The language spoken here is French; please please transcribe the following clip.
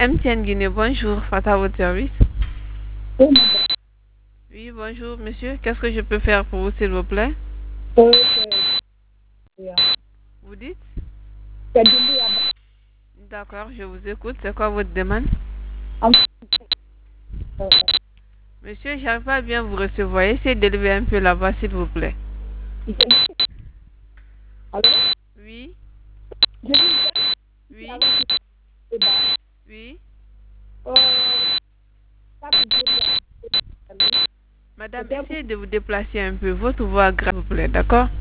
MTN Guinée, bonjour, Fata à votre service. Oui, madame. Oui, bonjour, monsieur. Qu'est-ce que je peux faire pour vous, s'il vous plaît? Yeah. Vous dites? C'est Doumbouya. D'accord, je vous écoute. C'est quoi votre demande? Euh, Monsieur, j'arrive pas à bien vous recevoir. Essayez d'élever un peu la voix, s'il vous plaît. Allô? Oui, Je dis oui, avec le débat. oui. Euh, ça peut dire, Madame, c'était essayez de vous déplacer un peu. Votre voix grave, s'il vous plaît, d'accord?